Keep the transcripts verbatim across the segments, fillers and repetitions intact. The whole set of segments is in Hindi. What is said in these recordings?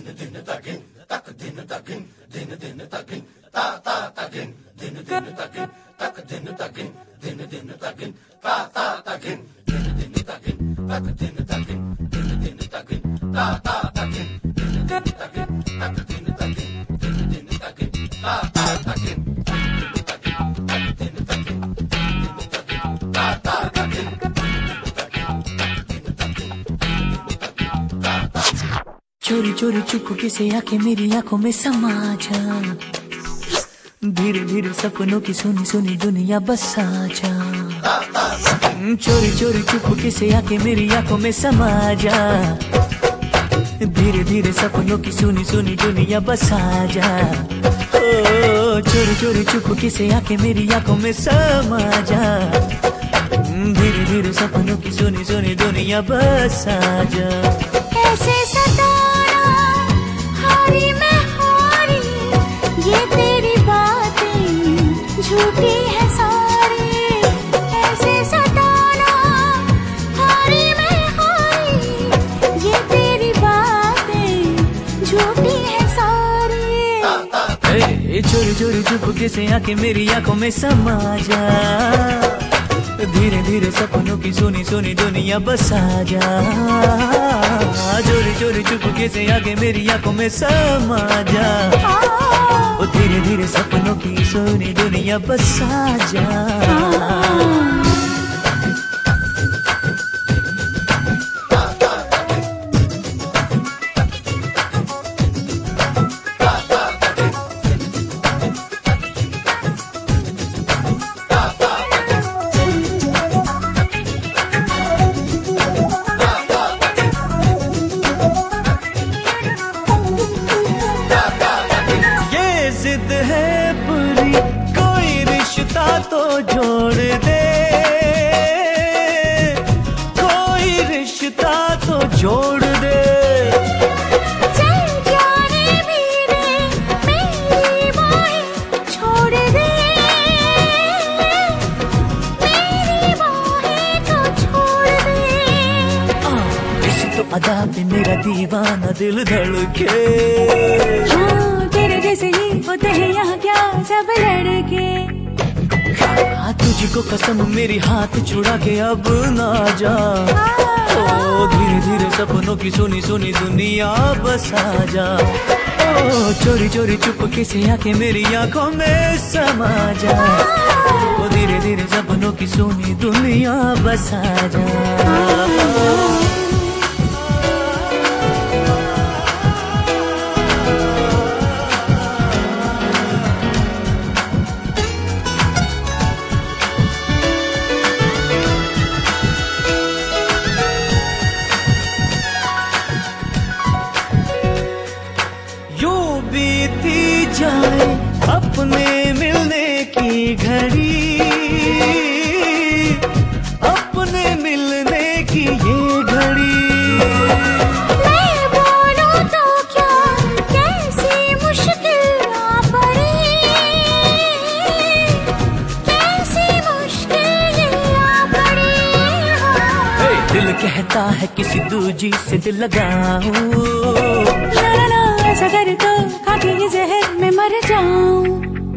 चोरी चोरी चुपके से आके मेरी आंखों में समा जा, धीरे धीरे सपनों की सुनी सुनी दुनिया बसा जा। चोरी चोरी चुपके से आके मेरी आंखों में समा जा, धीरे धीरे सपनों की सुनी सुनी दुनिया बसा जा। ओ चोरी चोरी चुपके से आके मेरी आंखों में समा जा, धीरे धीरे सपनों की सुनी सुनी दुनिया बसा जा। ऐसे सताना हारी मैं हारी, ये तेरी बातें झूठी है सारी। ऐसे सताना हारी मैं हारी, ये तेरी बातें झूठी है सारी। ए, चोरी चोरी चुपके से आके मेरी आंखों में समा जा, धीरे धीरे सपनों की सुनी सुनी दुनिया बसा जा। चोरी चोरी चुपके से आगे मेरी आंखों में समा जा, ओ धीरे धीरे सपनों की सुनी दुनिया बसा जा। जिद है पूरी कोई रिश्ता तो जोड़ दे, कोई रिश्ता तो जोड़ दे। चल जाने भी दे मेरी बाहें छोड़ दे, मेरी बाहें तो छोड़ दे। आ, इस तो अदा पे मेरा दीवाना दिल धड़के। हाँ तेरे जैसे ही होते हैं यहाँ क्या सब लड़के। हाँ तुझको कसम मेरी हाथ छुड़ा के अब ना जा, ओ धीरे धीरे सपनों की सुनी सुनी दुनिया बसा जा। ओ चोरी चोरी चुपके से आके मेरी आंखों में समा जा, ओ धीरे धीरे सपनों की सुनी दुनिया बसा जा। बीती जाए अपने मिलने की घड़ी, अपने मिलने की ये घड़ी। मैं बोलूं तो क्या कैसी मुश्किल आ पड़ी, कैसी मुश्किल आ पड़ी। hey, दिल कहता है किसी दूजी से दिल लगाऊं, ऐसा कर तो खाके ये जहर में मर जाऊं।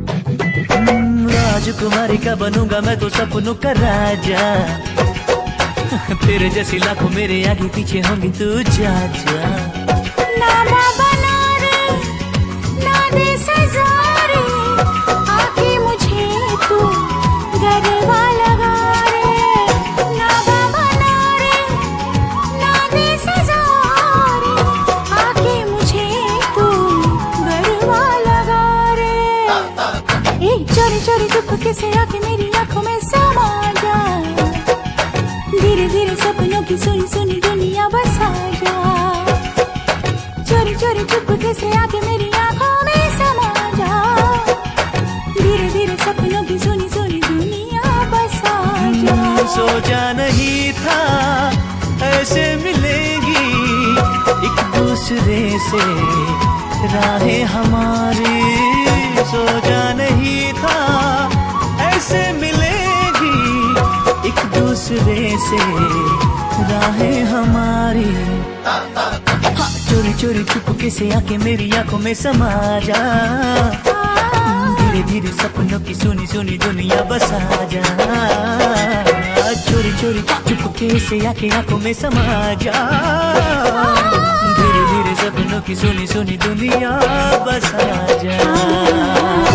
राजकुमारी का बनूंगा मैं तो सपनों का राजा, तेरे जैसी लाखों मेरे आगे पीछे होंगी तू जा जा। नामा बना रे ना दे सजा रे, आके मुझे तू गरबा लगा रे। नामा बना रे ना दे सजा रे, आके मुझे तू गरबा लगा रे। ए चोरी चोरी चुपके से आके मेरी आंखों में समा जा, धीरे धीरे सपनों की सुनी सुनी दुनिया बसा जा। चोरी चोरी चुपके से आके मेरी आंखों में समा जा, धीरे धीरे सपनों की सुनी सुनी दुनिया बसा जा। सोचा नहीं था ऐसे मिलेगी एक दूसरे से राहें हमारी, सोचा नहीं था ऐसे मिलेगी एक दूसरे से राहें हमारी। हाँ, चोरी चोरी चुपके से आके मेरी आंखों में समा जा, धीरे धीरे सपनों की सुनी सुनी दुनिया बसा जा। चोरी चोरी चुपके से आके आंखों में समा जा, धीरे धीरे सपनों की सुनी सुनी दुनिया बसा जा।